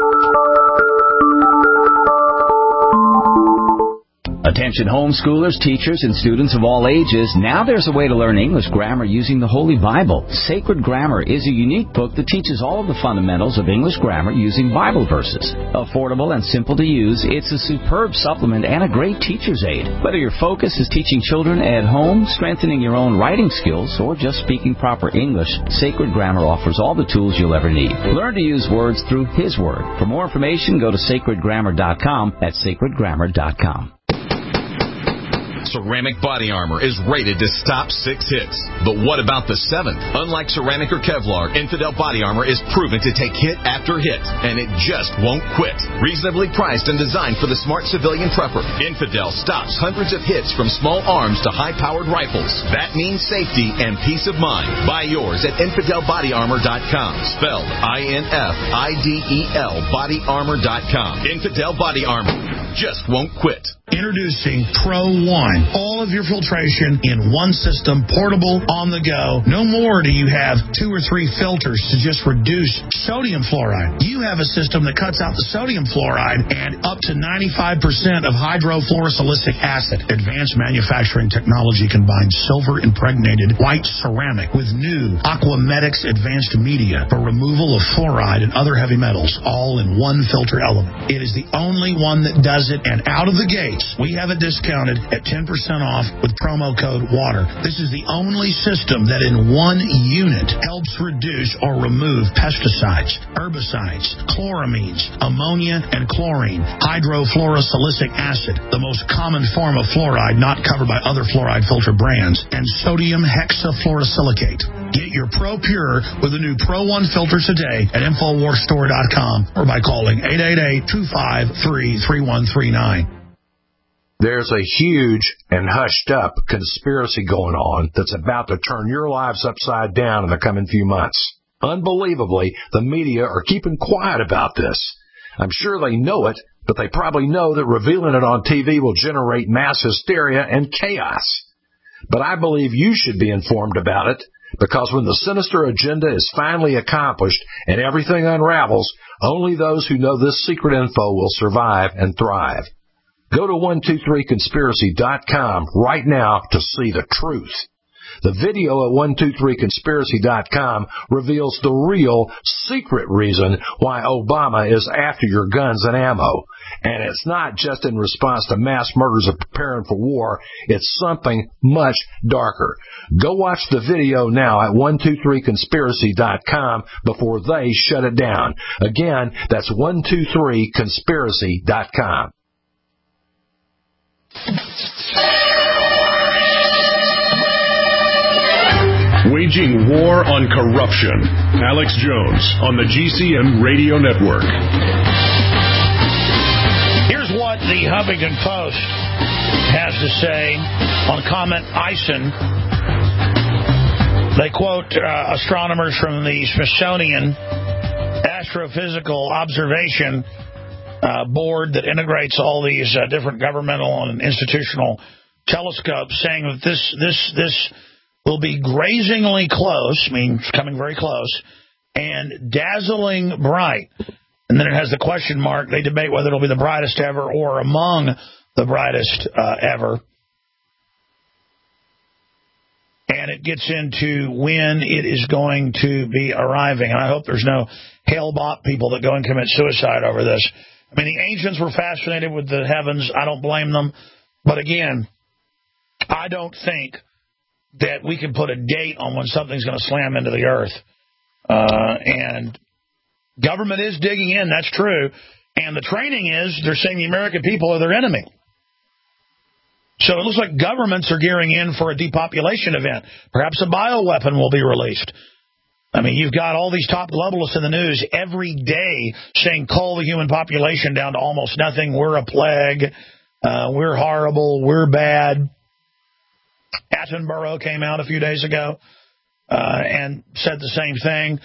Attention homeschoolers, teachers, and students of all ages, now there's a way to learn English grammar using the Holy Bible. Sacred Grammar is a unique book that teaches all of the fundamentals of English grammar using Bible verses. Affordable and simple to use, it's a superb supplement and a great teacher's aid. Whether your focus is teaching children at home, strengthening your own writing skills, or just speaking proper English, Sacred Grammar offers all the tools you'll ever need. Learn to use words through His Word. For more information, go to sacredgrammar.com. That's sacredgrammar.com. Ceramic body armor is rated to stop 6 hits. But what about the 7th? Unlike ceramic or Kevlar, Infidel body armor is proven to take hit after hit, and it just won't quit. Reasonably priced and designed for the smart civilian prepper, Infidel stops hundreds of hits from small arms to high-powered rifles. That means safety and peace of mind. Buy yours at InfidelBodyArmor.com. Spelled INFIDEL bodyarmor.com. Infidel Body Armor just won't quit. Introducing Pro One. All of your filtration in one system, portable, on the go. No more do you have 2 or 3 filters to just reduce sodium fluoride. You have a system that cuts out the sodium fluoride and up to 95% of hydrofluorosilicic acid. Advanced manufacturing technology combines silver-impregnated white ceramic with new Aquamedics advanced media for removal of fluoride and other heavy metals, all in one filter element. It is the only one that does it, and out of the gates, we have it discounted at 10% off with promo code WATER. This is the only system that in one unit helps reduce or remove pesticides, herbicides, chloramines, ammonia, and chlorine, hydrofluorosilicic acid, the most common form of fluoride not covered by other fluoride filter brands, and sodium hexafluorosilicate. Get your Pro Pure with the new Pro One filters today at InfoWarsStore.com or by calling 888-253-3139. There's a huge and hushed up conspiracy going on that's about to turn your lives upside down in the coming few months. Unbelievably, the media are keeping quiet about this. I'm sure they know it, but they probably know that revealing it on TV will generate mass hysteria and chaos. But I believe you should be informed about it, because when the sinister agenda is finally accomplished and everything unravels, only those who know this secret info will survive and thrive. Go to 123conspiracy.com right now to see the truth. The video at 123conspiracy.com reveals the real secret reason why Obama is after your guns and ammo. And it's not just in response to mass murders of preparing for war. It's something much darker. Go watch the video now at 123conspiracy.com before they shut it down. Again, that's 123conspiracy.com. Waging war on corruption. Alex Jones on the GCN Radio Network. the Huffington Post has to say on Comet Ison. They quote astronomers from the Smithsonian Astrophysical Observation Board that integrates all these different governmental and institutional telescopes, saying that this will be grazingly close, means coming very close, and dazzling bright. And then it has the question mark. They debate whether it'll be the brightest ever or among the brightest ever. And it gets into when it is going to be arriving. And I hope there's no Hale-Bopp people that go and commit suicide over this. I mean, the ancients were fascinated with the heavens. I don't blame them. But again, I don't think that we can put a date on when something's going to slam into the earth. And government is digging in, that's true. And the training is, they're saying the American people are their enemy. So it looks like governments are gearing in for a depopulation event. Perhaps a bioweapon will be released. I mean, you've got all these top globalists in the news every day saying, cull the human population down to almost nothing. We're a plague. We're horrible. We're bad. Attenborough came out a few days ago and said the same thing.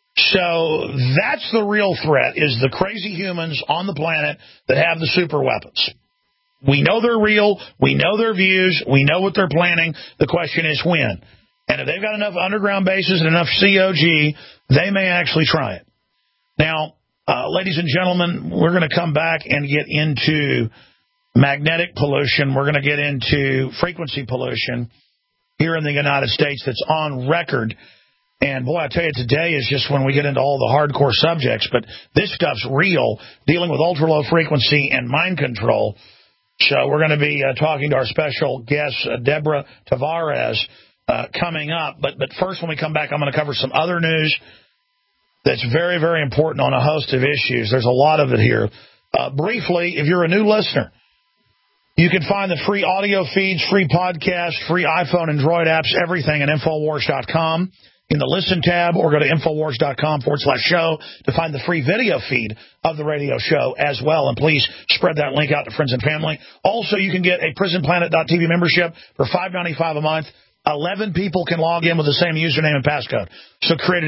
So that's the real threat, is the crazy humans on the planet that have the super weapons. We know they're real. We know their views. We know what they're planning. The question is when. And if they've got enough underground bases and enough COG, they may actually try it. Now, ladies and gentlemen, we're going to come back and get into magnetic pollution. We're going to get into frequency pollution here in the United States that's on record. And, boy, I tell you, today is just when we get into all the hardcore subjects. But this stuff's real, dealing with ultra-low frequency and mind control. So we're going to be talking to our special guest, Deborah Tavares, coming up. But first, when we come back, I'm going to cover some other news that's very, very important on a host of issues. There's a lot of it here. Briefly, if you're a new listener, you can find the free audio feeds, free podcasts, free iPhone and Droid apps, everything at Infowars.com. In the Listen tab, or go to Infowars.com/show to find the free video feed of the radio show as well. And please spread that link out to friends and family. Also, you can get a PrisonPlanet.tv membership for $5.95 a month. 11 people can log in with the same username and passcode. So create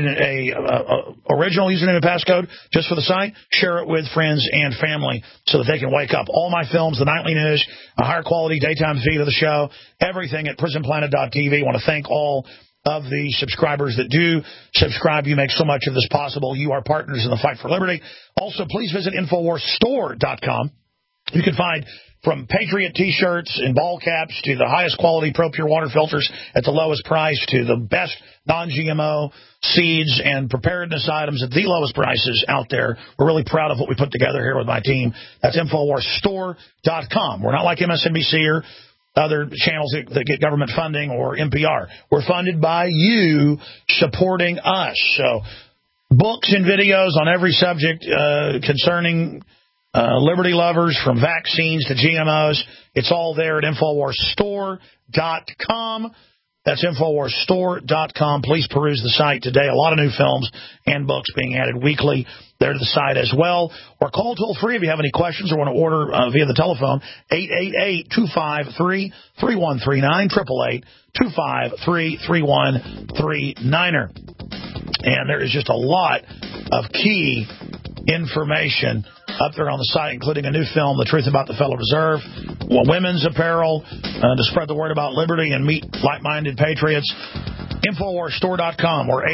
an original username and passcode just for the site. Share it with friends and family so that they can wake up. All my films, the nightly news, a higher quality daytime feed of the show, everything at PrisonPlanet.tv. I want to thank all of the subscribers that do subscribe. You make so much of this possible. You are partners in the fight for liberty. Also, please visit InfoWarsStore.com. You can find from Patriot T-shirts and ball caps to the highest quality ProPure water filters at the lowest price to the best non-GMO seeds and preparedness items at the lowest prices out there. We're really proud of what we put together here with my team. That's InfoWarsStore.com. We're not like MSNBC or other channels that get government funding or NPR. We're funded by you supporting us. So books and videos on every subject concerning liberty lovers, from vaccines to GMOs. It's all there at InfoWarsStore.com. That's InfoWarsStore.com. Please peruse the site today. A lot of new films and books being added weekly there to the site as well. Or call toll-free if you have any questions or want to order via the telephone, 888-253-3139, 888-253-3139. And there is just a lot of key information up there on the site, including a new film, The Truth About the Federal Reserve, women's apparel, to spread the word about liberty and meet like-minded patriots. InfoWarsStore.com or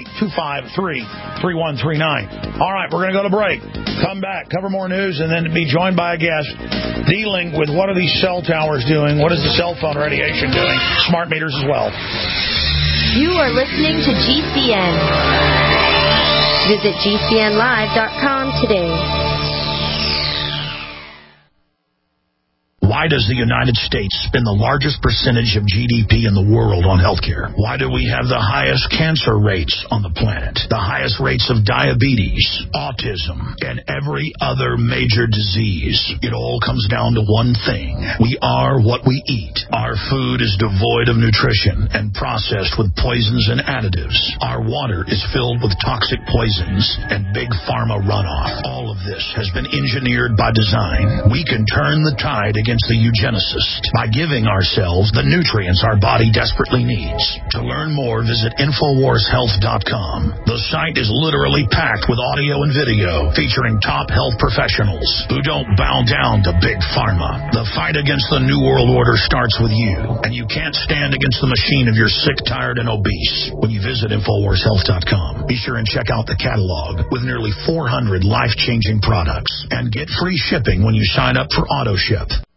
888-253-3139. All right, we're going to go to break. Come back, cover more news, and then be joined by a guest dealing with what are these cell towers doing, what is the cell phone radiation doing, smart meters as well. You are listening to GCN. Visit GCNlive.com today. Why does the United States spend the largest percentage of GDP in the world on healthcare? Why do we have the highest cancer rates on the planet, the highest rates of diabetes, autism, and every other major disease? It all comes down to one thing. We are what we eat. Our food is devoid of nutrition and processed with poisons and additives. Our water is filled with toxic poisons and big pharma runoff. All of this has been engineered by design. We can turn the tide against the eugenicist by giving ourselves the nutrients our body desperately needs. To learn more, visit InfoWarsHealth.com. The site is literally packed with audio and video featuring top health professionals who don't bow down to big pharma. The fight against the New World Order starts with you, and you can't stand against the machine if you're sick, tired, and obese. When you visit InfoWarsHealth.com, be sure and check out the catalog with nearly 400 life-changing products and get free shipping when you sign up for AutoShip.